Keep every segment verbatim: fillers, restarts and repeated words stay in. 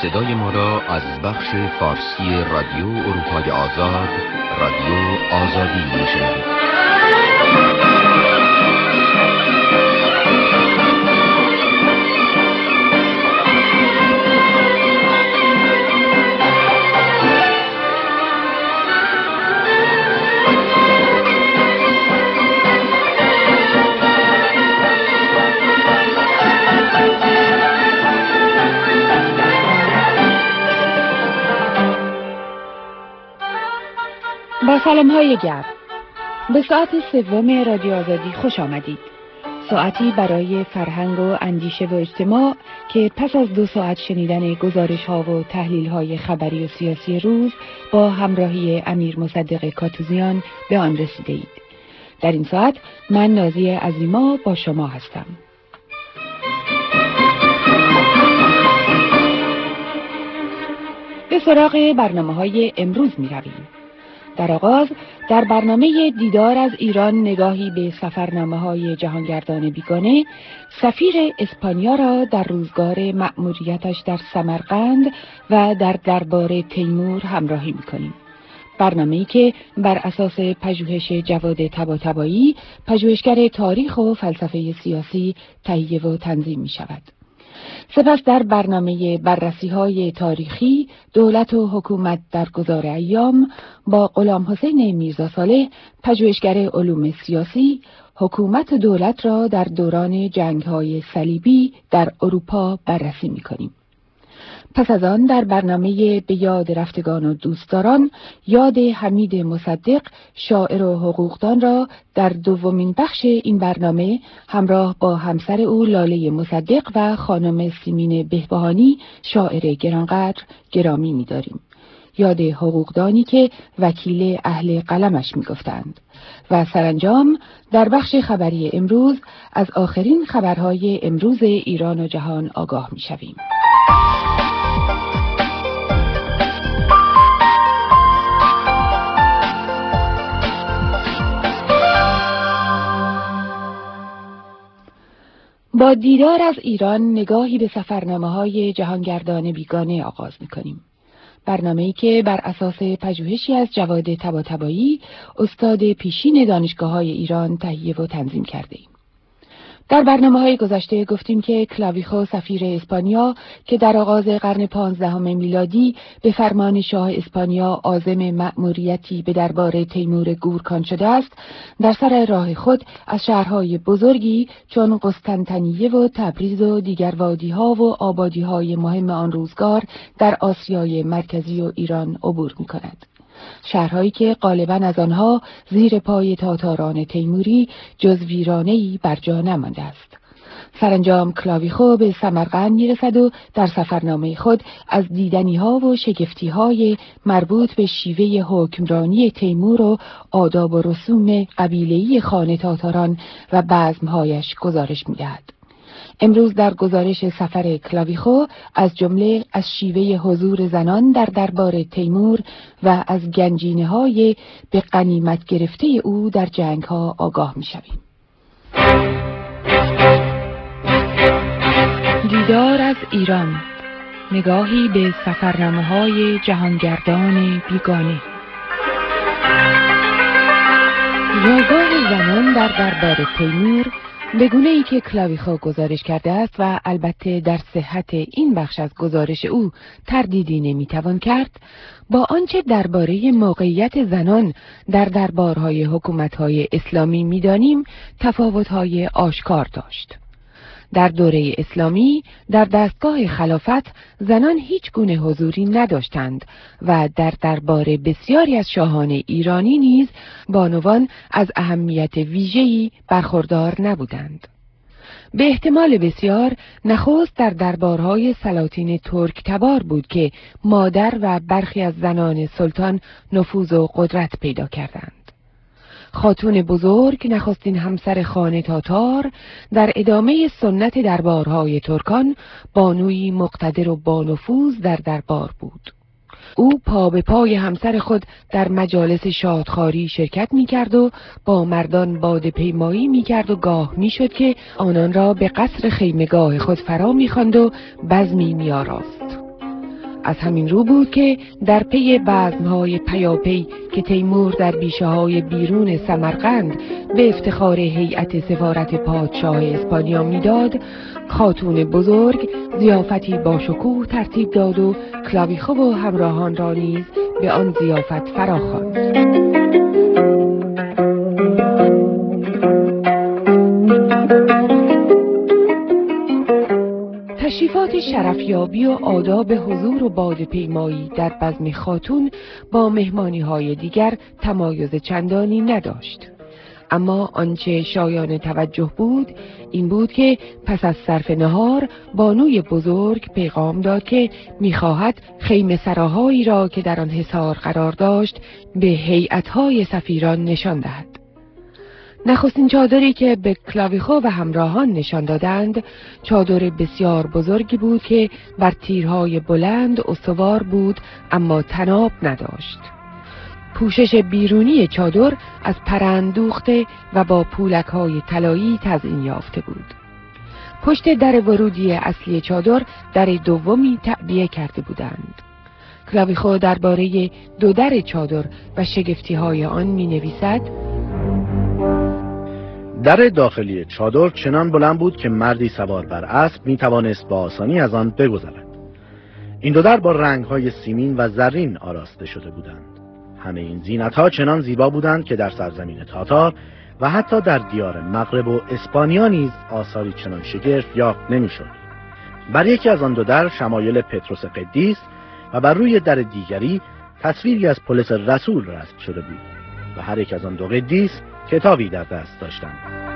صدای ما را از بخش فارسی رادیو اروپای آزاد، رادیو آزادی میشنوید. با سلام‌های گرم به ساعت سوم رادیو آزادی خوش آمدید. ساعتی برای فرهنگ و اندیشه و اجتماع که پس از دو ساعت شنیدن گزارش‌ها و تحلیل‌های خبری و سیاسی روز با همراهی امیر مصدق کاتوزیان به آن رسیده اید. در این ساعت من نازی عظیما با شما هستم. به سراغ برنامه‌های امروز می‌رویم. در آغاز در برنامه دیدار از ایران نگاهی به سفرنامه‌های جهانگردان بیگانه، سفیر اسپانیا را در روزگار مأموریتش در سمرقند و در دربار تیمور همراهی می‌کنیم. برنامه‌ای که بر اساس پژوهش جواد طباطبایی، پژوهشگر تاریخ و فلسفه سیاسی تهیه و تنظیم می‌شود. سپس در برنامه بررسی‌های تاریخی دولت و حکومت در گذار ایام با غلام حسین میرزا صالح، پژوهشگر علوم سیاسی، حکومت و دولت را در دوران جنگ‌های صلیبی در اروپا بررسی می‌کنیم. پس از آن در برنامه به یاد رفتگان و دوستداران، یاد حمید مصدق شاعر و حقوقدان را در دومین بخش این برنامه همراه با همسر او لاله مصدق و خانم سیمین بهبهانی شاعر گرانقدر گرامی می‌داریم. یاد حقوقدانی که وکیل اهل قلمش می‌گفتند. و سرانجام در بخش خبری امروز از آخرین خبرهای امروز ایران و جهان آگاه می‌شویم. با دیدار از ایران نگاهی به سفرنامه‌های جهانگردان بیگانه آغاز می‌کنیم. برنامه‌ای که بر اساس پژوهشی از جواد طباطبایی، استاد پیشین دانشگاه‌های ایران تهیه و تنظیم کرده‌ایم. در برنامه‌های گذشته گفتیم که کلاویخو سفیر اسپانیا که در آغاز قرن پانزدهم میلادی به فرمان شاه اسپانیا عازم مأموریتی به دربار تیمور گورکان شده است، در سر راه خود از شهرهای بزرگی چون قسطنطنیه و تبریز و دیگر وادی‌ها و آبادی‌های مهم آن روزگار در آسیای مرکزی و ایران عبور می‌کند. شهرهایی که غالباً از آنها زیر پای تاتاران تیموری جز ویرانه‌ای بر جا نمانده است. سرانجام کلاویخو به سمرقند میرسد و در سفرنامه خود از دیدنی‌ها و شگفتی‌های مربوط به شیوه حکمرانی تیمور و آداب و رسوم قبیله‌ای خان تاتاران و بزم‌هایش گزارش می‌دهد. امروز در گزارش سفر کلاویخو از جمله از شیوه حضور زنان در دربار تیمور و از گنجینه‌های به غنیمت گرفته او در جنگ‌ها آگاه می‌شویم. دیدار از ایران، نگاهی به سفرنامه‌های جهانگردان بیگانه. جایگاه زنان در دربار تیمور به گونه‌ای که کلاویخو گزارش کرده است و البته در صحت این بخش از گزارش او تردیدی نمیتوان کرد، با آنچه درباره موقعیت زنان در دربارهای حکومت‌های اسلامی می‌دانیم تفاوت‌های آشکار داشت. در دوره اسلامی در دستگاه خلافت زنان هیچ گونه حضوری نداشتند و در دربار بسیاری از شاهان ایرانی نیز بانوان از اهمیت ویژه‌ای برخوردار نبودند. به احتمال بسیار نخست در دربارهای سلاطین ترک تبار بود که مادر و برخی از زنان سلطان نفوذ و قدرت پیدا کردند. خاتون بزرگ نخستین همسر خان تاتار در ادامه سنت دربارهای ترکان بانویی مقتدر و بانفوذ در دربار بود. او پا به پای همسر خود در مجالس شادخواری شرکت می کرد و با مردان باده پیمایی می کرد و گاه می شد که آنان را به قصر خیمگاه خود فرا می خواند و بزمی می آراست. از همین رو بود که در پی بزم‌های پیاپی که تیمور در بیشه‌های بیرون سمرقند به افتخار هیئت سفارت پادشاه اسپانیا میداد، خاتون بزرگ ضیافتی با شکوه ترتیب داد و کلاویخو و همراهان را نیز به آن ضیافت فراخواند. تشریفات شرفیابی و آداب حضور و باده پیمایی در بزم خاتون با مهمانی‌های دیگر تمایز چندانی نداشت. اما آنچه شایان توجه بود این بود که پس از صرف نهار بانوی بزرگ پیغام داد که می‌خواهد خیمه سراهایی را که در آن حصار قرار داشت به هیئت‌های سفیران نشان دهد. نخستین چادری که به کلاویخو و همراهان نشان دادند چادر بسیار بزرگی بود که بر تیرهای بلند استوار بود اما تناب نداشت. پوشش بیرونی چادر از پرند دوخته و با پولک‌های طلایی تزیین یافته بود. پشت در ورودی اصلی چادر در دومی تعبیه کرده بودند. کلاویخو درباره دو در چادر و شگفتی‌های آن می‌نویسد: در داخلی چادر چنان بلند بود که مردی سوار بر اسب می توانست با آسانی از آن بگذرد. این دو در با رنگ‌های سیمین و زرین آراسته شده بودند. همه این زینت‌ها چنان زیبا بودند که در سرزمین تاتار و حتی در دیار مغرب و اسپانیا نیز آثاری چنان شگرف یافت نمی‌شد. بر یکی از آن دو در شمایل پتروس قدیس و بر روی در دیگری تصویری از پولس رسول رسم شده بود و هر یک از آن دو قدیس کتابی در دست داشتند.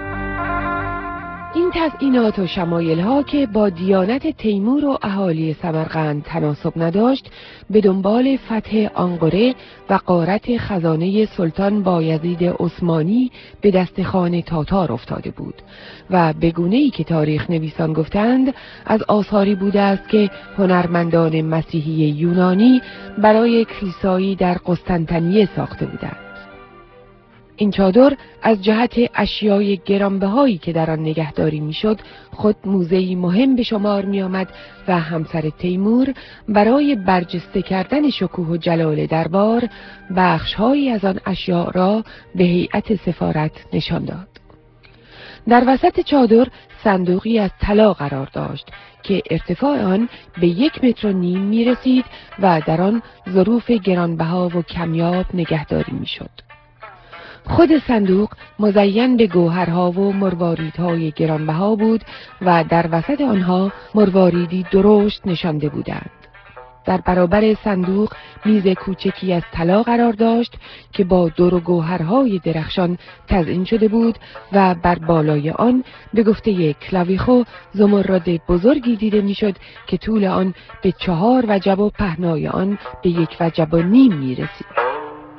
این تزیینات و شمایل ها که با دیانت تیمور و اهالی سمرقند تناسب نداشت، به دنبال فتح آنقره و غارت خزانه سلطان بایزید عثمانی به دست خان تاتار افتاده بود و به گونه‌ای که تاریخ نویسان گفتند از آثاری بوده است که هنرمندان مسیحی یونانی برای کلیسایی در قسطنطنیه ساخته بودند. این چادر از جهت اشیای گرانبهایی که در آن نگهداری میشد خود موزه‌ای مهم به شمار می آمد و همسر تیمور برای برجسته کردن شکوه و جلال دربار بخش‌هایی از آن اشیاء را به هیئت سفارت نشان داد. در وسط چادر صندوقی از طلا قرار داشت که ارتفاع آن به یک متر و نیم می رسید و در آن ظروف گرانبها و کمیاب نگهداری می شد. خود صندوق مزین به گوهرها و مرواریدهای گرانبها بود و در وسط آنها مرواریدی درشت نشانده بودند. در برابر صندوق میز کوچکی از طلا قرار داشت که با در و گوهرهای درخشان تزیین شده بود و بر بالای آن به گفته کلاویخو زمرد بزرگی دیده میشد که طول آن به چهار وجب و پهنای آن به یک وجب و نیم میرسید.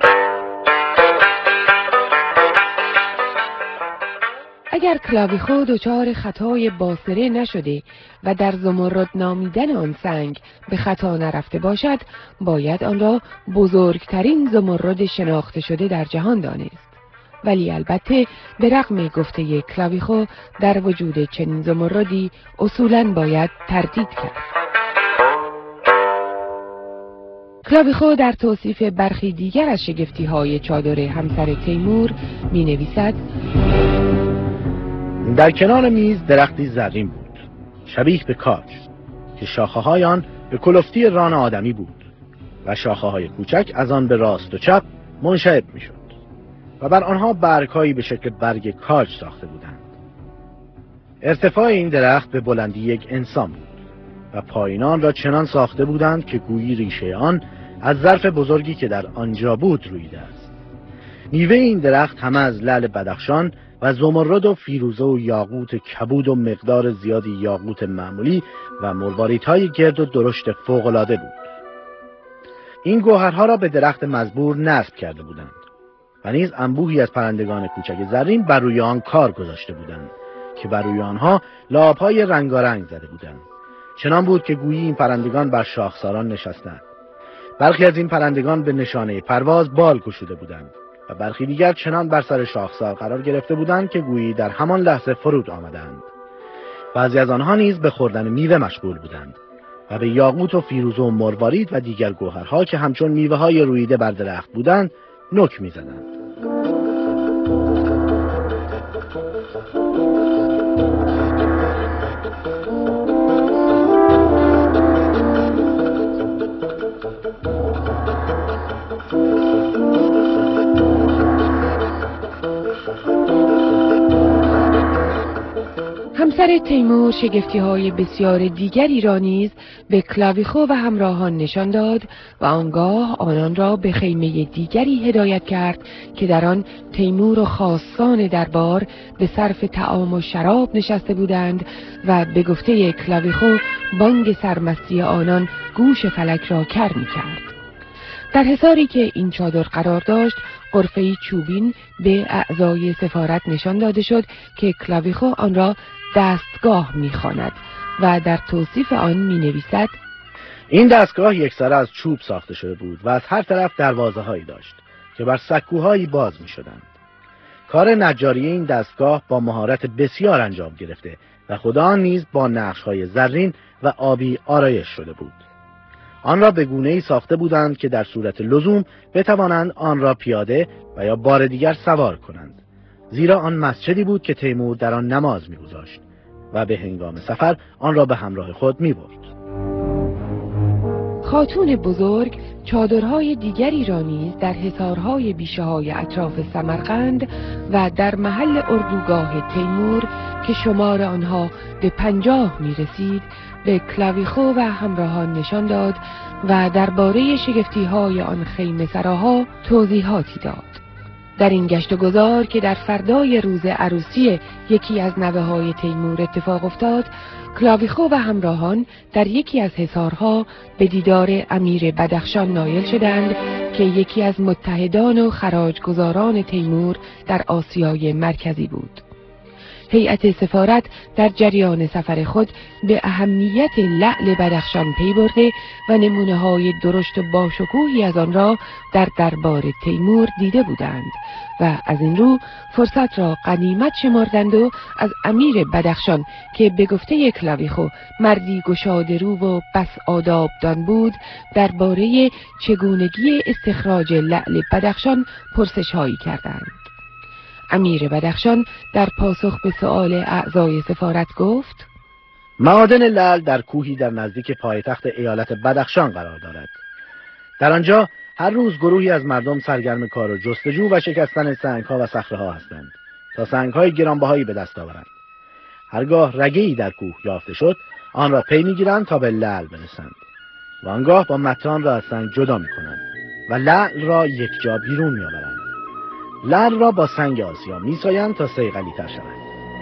اگر کلاویخو دچار خطای باصره نشده و در زمرد نامیدن آن سنگ به خطا نرفته باشد، باید آن را بزرگترین زمرد شناخته شده در جهان دانست. ولی البته به رغم گفته کلاویخو در وجود چنین زمردی اصولاً باید تردید کرد. کلاویخو در توصیف برخی دیگر از شگفتی‌های چادر همسر تیمور می نویسد: در کنار میز درختی زرین بود، شبیه به کاج، که شاخه‌های آن به کلفتی ران آدمی بود و شاخه‌های کوچک از آن به راست و چپ منشعب می‌شد و بر آنها برگ‌هایی به شکل برگ کاج ساخته بودند. ارتفاع این درخت به بلندی یک انسان بود و پایینان را چنان ساخته بودند که گویی ریشه آن از ظرف بزرگی که در آنجا بود رویده است. میوه این درخت همه از لعل بدخشان و زمرد و فیروزه و یاقوت کبود و مقدار زیادی یاقوت معمولی و مرواریدهای گرد و درشت فوق‌العاده بود. این گوهرها را به درخت مزبور نصب کرده بودند و نیز انبوهی از پرندگان کوچک زرین بر روی آن کار گذاشته بودند که بر روی آنها لابهای رنگارنگ زده بودند. چنان بود که گویی این پرندگان بر شاخساران نشستند. برخی از این پرندگان به نشانه پرواز بال گشوده بودند و برخی دیگر چنان بر سر شاخسار قرار گرفته بودند که گویی در همان لحظه فرود آمدند. بعضی از آنها نیز به خوردن میوه مشغول بودند و به یاقوت و فیروزه و مروارید و دیگر گوهرها که همچون میوه های رویده بر درخت بودند نوک می‌زدند. همسر تیمور شگفتی‌های بسیار دیگری را نیز به کلاویخو و همراهان نشان داد و آنگاه آنان را به خیمه دیگری هدایت کرد که در آن تیمور و خاصان دربار به صرف طعام و شراب نشسته بودند و به گفته کلاویخو بانگ سرمستی آنان گوش فلک را کر می‌کرد. در حصاری که این چادر قرار داشت، غرفه‌ای چوبین به اعضای سفارت نشان داده شد که کلاویخو آن را دستگاه می‌خواند و در توصیف آن می‌نویسد: این دستگاه یکسره از چوب ساخته شده بود و از هر طرف دروازه‌هایی داشت که بر سکوهایی باز می‌شدند. کار نجاری این دستگاه با مهارت بسیار انجام گرفته و خود آن نیز با نقش‌های زرین و آبی آرایش شده بود. آن را به گونه‌ای ساخته بودند که در صورت لزوم بتوانند آن را پیاده و یا بار دیگر سوار کنند، زیرا آن مسجدی بود که تیمور در آن نماز می‌گذاشت و به هنگام سفر آن را به همراه خود می‌برد. خاتون بزرگ چادرهای دیگری را نیز در حصارهای بیشه‌های اطراف سمرقند و در محل اردوگاه تیمور که شمار آنها به پنجاه می‌رسید به کلاویخو و همراهان نشان داد و درباره شگفتی‌های آن خیمه سراها توضیحاتی داد. در این گشت و گذار که در فردای روز عروسی یکی از نوه‌های تیمور اتفاق افتاد، کلاویخو و همراهان در یکی از حصارها به دیدار امیر بدخشان نایل شدند که یکی از متحدان و خراجگزاران تیمور در آسیای مرکزی بود. هیئت سفارت در جریان سفر خود به اهمیت لعل بدخشان پی برده و نمونه‌های درشت و باشکوهی از آن را در دربار تیمور دیده بودند و از این رو فرصت را غنیمت شمردند و از امیر بدخشان که به گفته کلاویخو مردی گشاده رو و بس آدابدان بود درباره چگونگی استخراج لعل بدخشان پرسش‌هایی کردند. امیر بدخشان در پاسخ به سؤال اعضای سفارت گفت: معادن لعل در کوهی در نزدیک پایتخت ایالت بدخشان قرار دارد. در آنجا هر روز گروهی از مردم سرگرم کار و جستجو و شکستن سنگ‌ها و صخره‌ها هستند تا سنگ‌های گرانبهایی به دست آورند. هرگاه رگه‌ای در کوه یافته شد، آن را پی می‌گیرند تا به لعل برسند و آنگاه با متان را از سنگ جدا می‌کنند و لعل را یک جا بیرون می‌آورند. لعل را با سنگ آسیا می‌سایند تا صیقلی‌تر شود.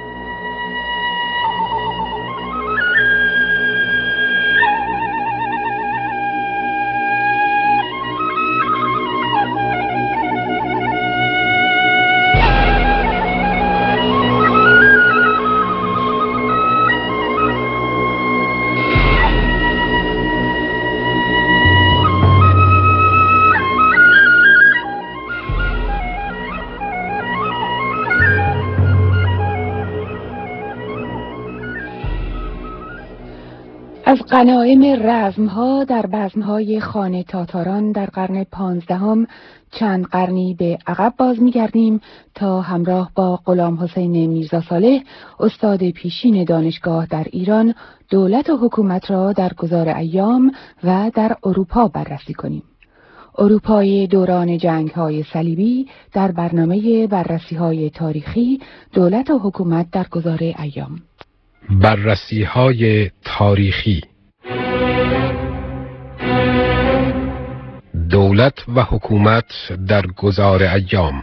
از غنایم رزم‌ها در بزم‌های خان تاتاران در قرن پانزدهم چند قرنی به عقب باز می‌گردیم تا همراه با غلام حسین میرزا صالح استاد پیشین دانشگاه در ایران دولت و حکومت را در گذار ایام و در اروپا بررسی کنیم. اروپای دوران جنگ‌های صلیبی در برنامه بررسی‌های تاریخی دولت و حکومت در گذار ایام. بررسی‌های تاریخی دولت و حکومت در گذار ایام.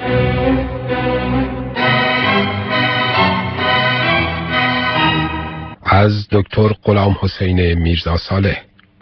از دکتر غلام حسین میرزا صالح.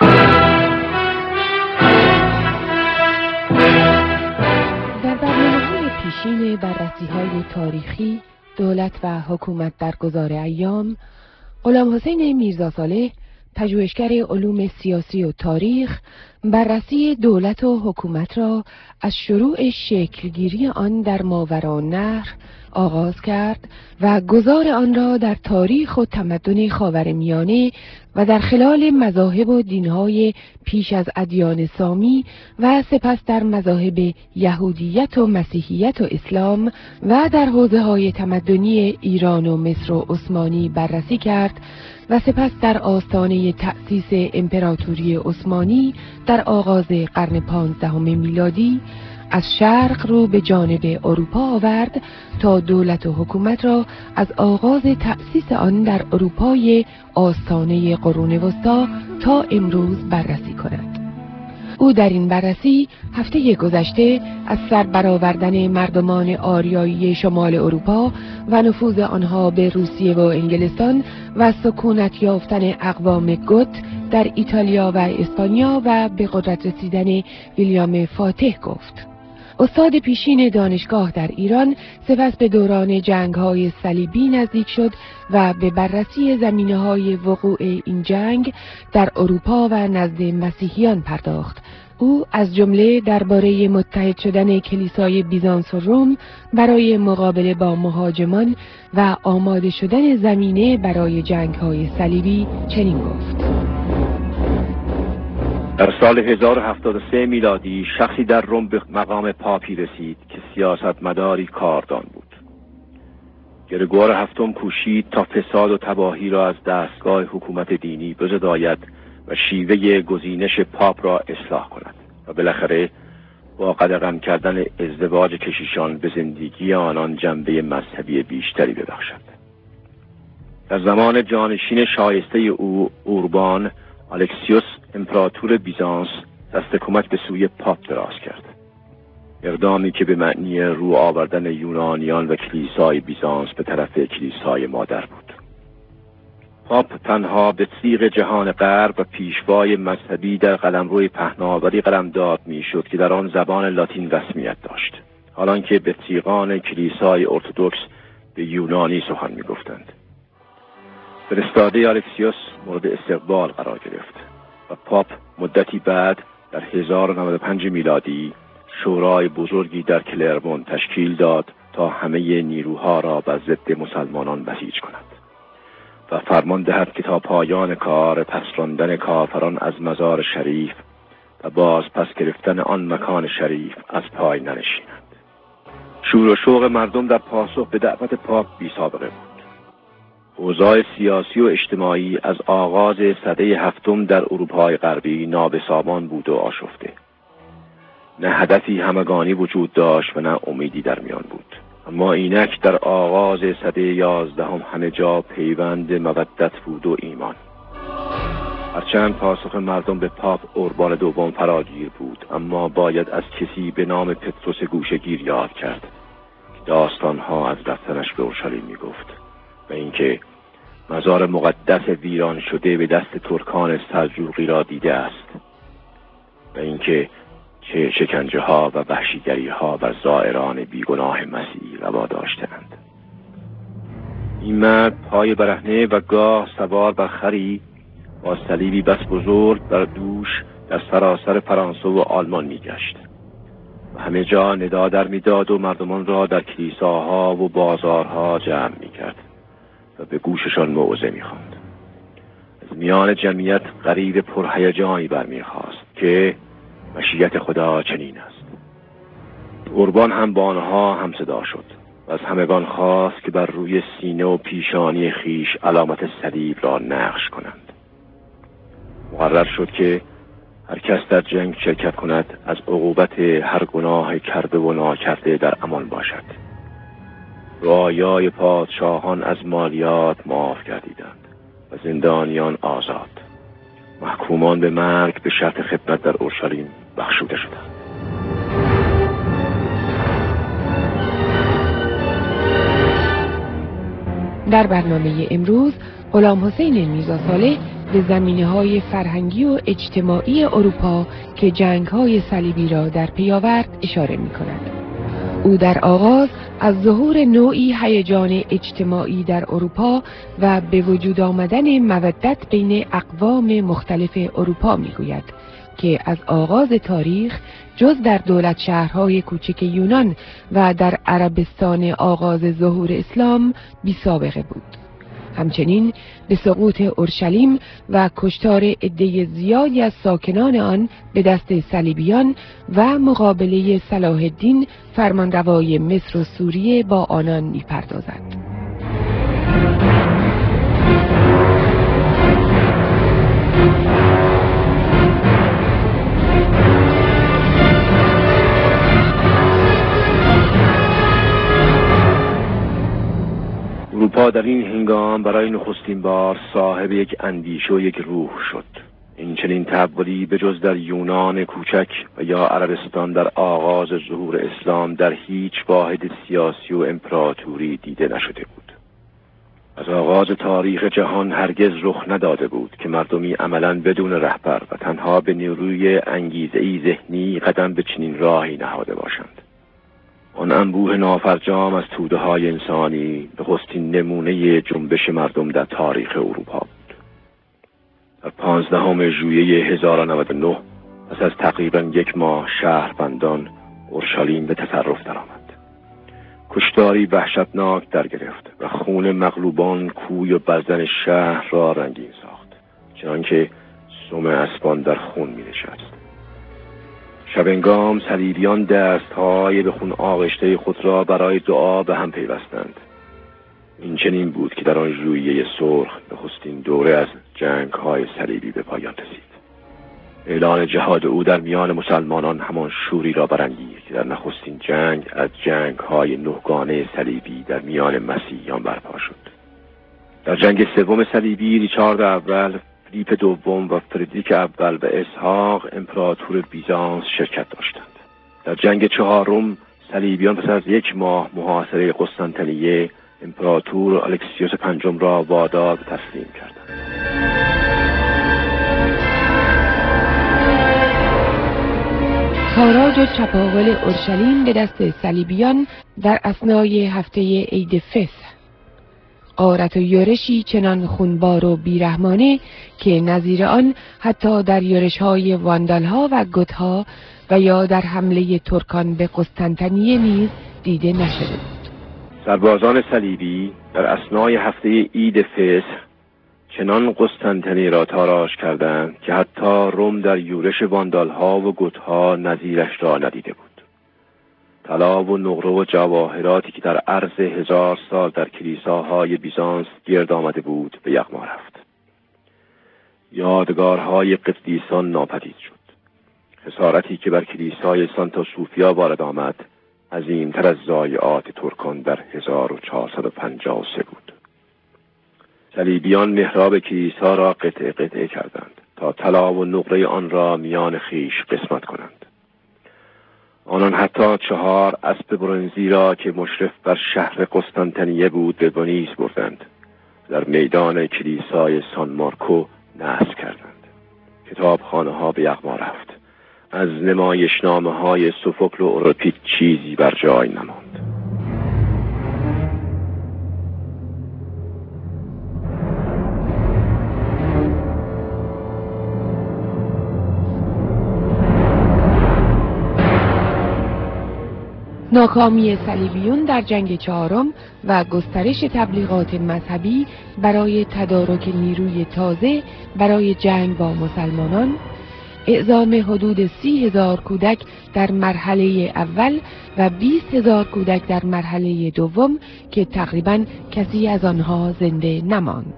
در برنامه‌های پیشین بررسی‌های تاریخی دولت و حکومت در گذار ایام، غلام حسین میرزا صالح پژوهشگر علوم سیاسی و تاریخ، بررسی دولت و حکومت را از شروع شکلگیری آن در ماوراءالنهر آغاز کرد و گذار آن را در تاریخ و تمدن خاورمیانه و در خلال مذاهب و دینهای پیش از ادیان سامی و سپس در مذاهب یهودیت و مسیحیت و اسلام و در حوزه‌های تمدنی ایران و مصر و عثمانی بررسی کرد و سپس در آستانه تأسیس امپراتوری عثمانی در آغاز قرن پانزدهم میلادی از شرق رو به جانب اروپا آورد تا دولت و حکومت را از آغاز تأسیس آن در اروپای آستانه قرون وسطی تا امروز بررسی کند. او در این بررسی هفته گذشته از سر برآوردن مردمان آریایی شمال اروپا و نفوذ آنها به روسیه و انگلستان و سکونت یافتن اقوام گوت در ایتالیا و اسپانیا و به قدرت رسیدن ویلیام فاتح گفت. استاد پیشین دانشگاه در ایران سپس به دوران جنگ‌های صلیبی نزدیک شد و به بررسی زمینه‌های وقوع این جنگ در اروپا و نزد مسیحیان پرداخت. او از جمله درباره متحد شدن کلیسای بیزانس و روم برای مقابله با مهاجمان و آماده شدن زمینه برای جنگ‌های صلیبی چنین گفت: در سال هزار و هفتاد و سه میلادی شخصی در روم به مقام پاپی رسید که سیاستمداری کاردان بود. گرگور هفتم کوشید تا فساد و تباهی را از دستگاه حکومت دینی بزداید و شیوه گزینش پاپ را اصلاح کند و بالاخره با قدغن کردن ازدواج کشیشان به زندگی آنان جنبه مذهبی بیشتری ببخشد. در زمان جانشین شایسته او اوربان، الکسیوس امپراتور بیزانس دست کمک به سوی پاپ دراز کرد. اقدامی که به معنی رو آوردن یونانیان و کلیسای بیزانس به طرف کلیسای مادر بود. پاپ تنها به سیغ جهان غرب و پیشوای مذهبی در قلمروی پهناوری قلمداد میشد که در آن زبان لاتین رسمیت داشت، حالانکه به تیغان کلیسای ارتدوکس به یونانی سخن میگفتند. فرستاده الکسیوس مورد استقبال قرار گرفت و پاپ مدتی بعد در هزار و نود و پنج میلادی شورای بزرگی در کلرمون تشکیل داد تا همه نیروها را بر ضد مسلمانان بسیج کند و فرمان دهد که تا پایان کار پس راندن کافران از مزار شریف و باز پس گرفتن آن مکان شریف از پای ننشینند. شور و شوق مردم در پاسخ به دعوت پاپ بی سابقه بود. اوضاع سیاسی و اجتماعی از آغاز سده هفتم در اروپای غربی نابسامان بود و آشفته. نه هدفی همگانی وجود داشت و نه امیدی در میان بود. اما اینک در آغاز سده یازدهم همه جا پیوند مودت بود و ایمان. هرچند پاسخ مردم به پاپ اوربان دوم فراگیر بود، اما باید از کسی به نام پتروس گوشه‌گیر یاد کرد که داستانها از رفتنش به اورشلیم میگفت و اینکه مزار مقدس ویران شده به دست ترکان سلجوقی را دیده است و اینکه چه شکنجه ها و وحشیگری ها بر زائران بیگناه مسیحی روا داشتند. این مرد پای برهنه و گاه سوار بر خری با صلیبی بس بزرگ بر دوش در سراسر فرانسه و آلمان میگشت و همه جا ندا در میداد و مردمان را در کلیساها و بازارها جمع میکرد و به گوششان موعظه میخواند. از میان جمعیت غریو پرهیجانی برمیخاست که مشیت خدا چنین است. اوربان هم با آنها هم صدا شد و از همگان خواست که بر روی سینه و پیشانی خیش علامت صلیب را نقش کنند. مقرر شد که هر کس در جنگ شرکت کند از عقوبت هر گناه کرده و ناکرده در امان باشد. رعایای پادشاهان از مالیات معاف گردیدند و زندانیان آزاد. محکومان به مرگ به شرط خدمت در اورشلیم بخشوده شدند. در برنامه امروز غلام حسین میرزا صالح به زمینه‌های فرهنگی و اجتماعی اروپا که جنگ‌های صلیبی را در پی آورد اشاره می‌کند. او در آغاز از ظهور نوعی هیجان اجتماعی در اروپا و به وجود آمدن مودت بین اقوام مختلف اروپا میگوید که از آغاز تاریخ جز در دولت شهرهای کوچک یونان و در عربستان آغاز ظهور اسلام بی سابقه بود. همچنین به سقوط اورشلیم و کشتار عده زیادی از ساکنان آن به دست صلیبیان و مقابله صلاح الدین فرمانروای مصر و سوریه با آنان می‌پردازد. اروپا در این هنگام برای نخستین بار صاحب یک اندیشه و یک روح شد. این چنین تحولی به جز در یونان کوچک و یا عربستان در آغاز ظهور اسلام در هیچ واحد سیاسی و امپراتوری دیده نشده بود. از آغاز تاریخ جهان هرگز رخ نداده بود که مردمی عملاً بدون رهبر و تنها به نیروی انگیزه‌ای ذهنی قدم به چنین راهی نهاده باشند. آن انبوه نافرجام از توده های انسانی نخستین نمونه جنبش مردم در تاریخ اروپا بود. در پانزدهم ژوئیه هزار و نود و نه پس از تقریبا یک ماه شهروندان اورشلیم به تصرف درآمد. کشتاری وحشتناک در گرفت و خون مغلوبان کوی و بزن شهر را رنگین ساخت، چنانکه سم اسبان در خون می نشست. شبنگام صلیبیان دستهای به خون آغشته خود را برای دعا به هم پیوستند. این چنین بود که در آن ژوئیه سرخ نخستین دوره از جنگ‌های صلیبی به پایان رسید. اعلان جهاد او در میان مسلمانان همان شوری را برانگیخت که در نخستین جنگ از جنگ‌های نهگانه صلیبی در میان مسیحیان برپا شد. در جنگ سوم صلیبی ریچارد اول، فیلیپ دوم و فردریک اول و اسحاق امپراتور بیزانس شرکت داشتند. در جنگ چهارم صلیبیان پس از یک ماه محاصره قسطنطنیه امپراتور الکسیوس پنجم را وادار به تسلیم کردند. تاراج و چپاول اورشلیم به دست صلیبیان در اثنای هفته عید فصح. غارت و یورشی چنان خونبار و بیرحمانه که نظیر آن حتی در یورش‌های واندال‌ها و گوت‌ها و یا در حمله ترکان به قسطنطنیه نیز دیده نشده بود. سربازان صلیبی در اثنای هفته عید فصح چنان قسطنطنیه را تاراج کردند که حتی روم در یورش واندال‌ها و گوت‌ها نظیرش را ندیده بود. طلا و نقره و جواهراتی که در عرض هزار سال در کلیساهای بیزانس گرد آمده بود به یغما رفت. یادگارهای قدیسان ناپدید شد. خسارتی که بر کلیسای سانتا سوفیا وارد آمد عظیم‌تر از ضایعات ترکان در هزار و چهارصد و پنجاه و سه بود. صلیبیان محراب کلیسا را قطعه قطعه کردند تا طلا و نقره آن را میان خیش قسمت کنند. آنان حتی چهار اسب برنزی را که مشرف بر شهر قسطنطنیه بود به ونیز بردند، در میدان کلیسای سان مارکو نصب کردند. کتابخانه ها به یغما رفت. از نمایشنامه های سوفوکل و اوریپید چیزی بر جای نماند. ناکامی صلیبیون در جنگ چهارم و گسترش تبلیغات مذهبی برای تدارک نیروی تازه برای جنگ با مسلمانان، اعزام حدود سی هزار کودک در مرحله اول و بیست هزار کودک در مرحله دوم که تقریباً کسی از آنها زنده نماند.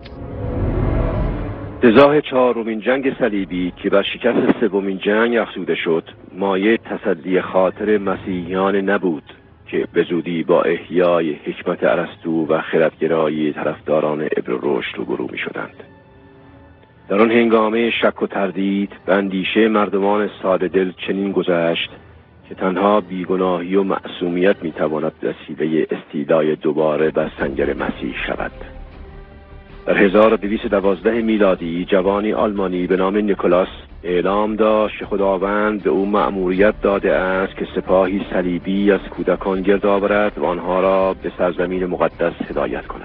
ازاح چهارمین جنگ صلیبی که بر شکست سومین جنگ افزوده شد، مایه تسلی خاطر مسیحیان نبود که به زودی با احیای حکمت ارسطو و خردگرایی طرفداران ابر رشد روبرو می شدند. در آن هنگامه شک و تردید به اندیشه مردمان ساده دل چنین گذشت که تنها بیگناهی و معصومیت می تواند وسیله استیلای دوباره بر سنگر مسیح شود. در هزار و دویست و دوازده میلادی جوانی آلمانی به نام نیکولاس اعلام داشت که خداوند به او مأموریت داده است که سپاهی صلیبی از کودکان گرد آورد و آنها را به سرزمین مقدس هدایت کند.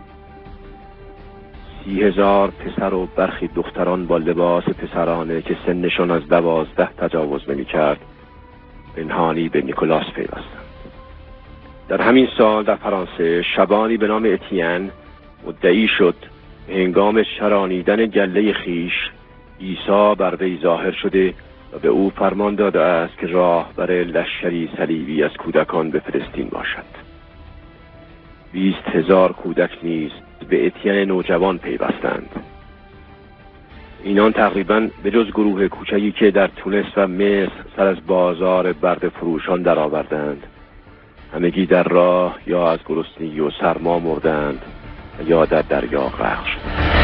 سی هزار پسر و برخی دختران با لباس پسرانه که سنشان از دوازده تجاوز نمی کرد پنهانی به نیکولاس پیوستند. در همین سال در فرانسه شبانی به نام اتین مدعی شد هنگام شرانیدن گله خیش عیسی بر وی ظاهر شده و به او فرمان داده است که راهبر لشکری صلیبی از کودکان به فلسطین باشد. بیست هزار کودک نیز به اتین نوجوان پیوستند. اینان تقریباً به جز گروه کوچکی که در تونس و مصر سر از بازار برده فروشان درآوردند، همگی در راه یا از گرسنگی و سرما مردند یا در دریا غرق شدند.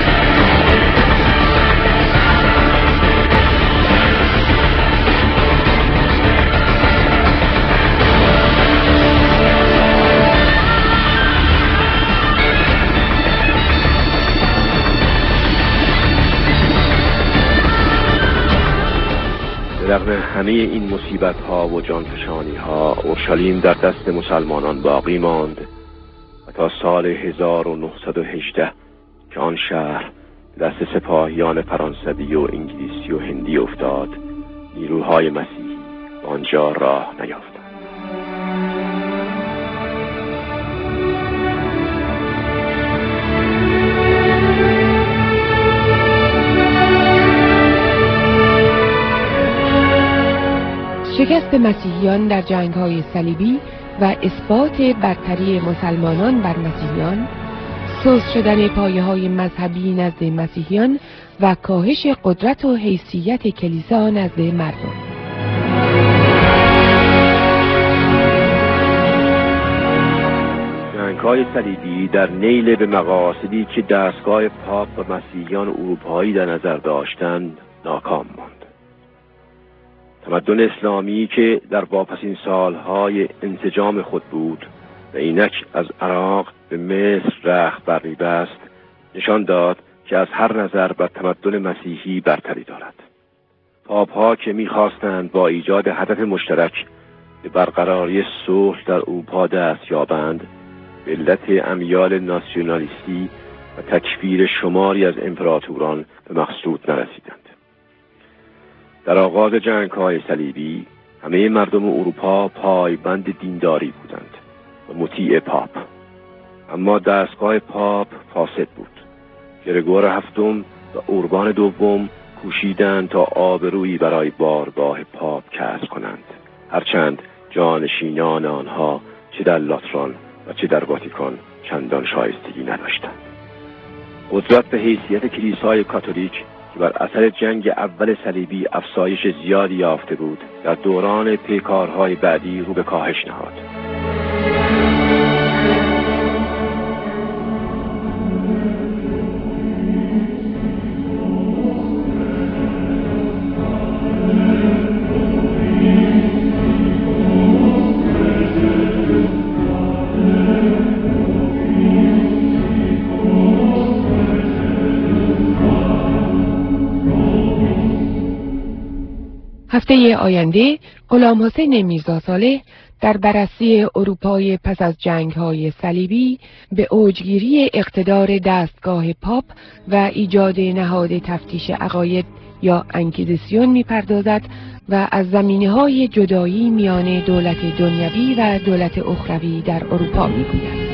رغم همه این مصیبت ها و جانفشانی ها اورشلیم در دست مسلمانان باقی ماند و تا سال هزار و نهصد و هجده که آن شهر دست سپاهیان فرانسوی و انگلیسی و هندی افتاد، نیروهای مسیحی به آنجا راه نیافتند. شکست مسیحیان در جنگ‌های صلیبی و اثبات برتری مسلمانان بر مسیحیان، سوس شدن پایه‌های مذهبی نزد مسیحیان و کاهش قدرت و حیثیت کلیسا نزد مردم. جنگ‌های صلیبی در نیل به مقاصدی که دستگاه پاپ و مسیحیان اروپایی در نظر داشتند ناکام ماند. تمدن اسلامی که در واپسین سالهای انسجام خود بود و اینک از عراق به مصر رخت برمی‌بست، نشان داد که از هر نظر بر تمدن مسیحی برتری دارد. پاپ‌ها که می‌خواستند با ایجاد هدف مشترک به برقراری صلح در اروپا دست یابند، به علت امیال ناسیونالیستی و تکفیر شماری از امپراتوران به مقصود نرسیدند. در آغاز جنگ‌های صلیبی همه مردم اروپا پایبند دینداری بودند و مطیع پاپ، اما دستگاه پاپ فاسد بود. گرگور هفتم و اوربان دوم کوشیدند تا آبرویی برای بارگاه پاپ کسب کنند، هرچند جانشینان آنها چه در لاتران و چه در واتیکان چندان شایستگی نداشتند. قدرت به حیثیت کلیسای کاتولیک که بر اثر جنگ اول صلیبی افزایش زیادی یافته بود، در دوران پیکارهای بعدی رو به کاهش نهاد. هفته آینده غلام حسین میرزا صالح در بررسی اروپای پس از جنگ‌های صلیبی به اوجگیری اقتدار دستگاه پاپ و ایجاد نهاد تفتیش عقاید یا انکیزیسیون می‌پردازد و از زمینه‌های جدایی میان دولت دنیوی و دولت اخروی در اروپا می‌گوید.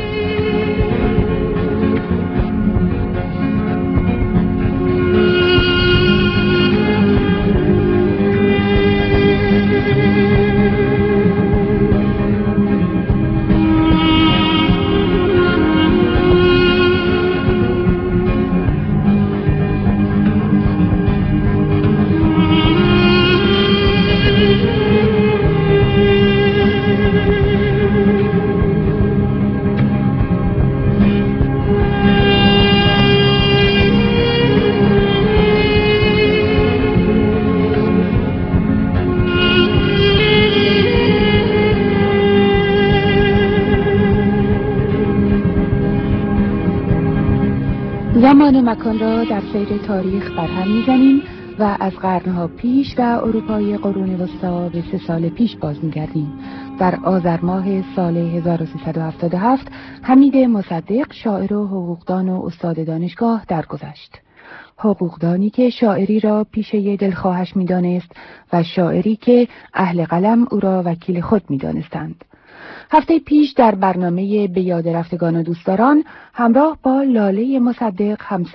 زمان و مکان را در سیر تاریخ برهم می‌زنیم و از قرنها پیش و اروپای قرون وسطا به سه سال پیش باز می‌گردیم. در آذر ماه سال هزار و سیصد و هفتاد و هفت حمید مصدق شاعر و حقوقدان و استاد دانشگاه درگذشت. حقوقدانی که شاعری را پیشه دلخواهش می‌دانست و شاعری که اهل قلم او را وکیل خود می‌دانستند. هفته پیش در برنامه به یاد رفتگان و دوستداران همراه با لاله مصدق همسر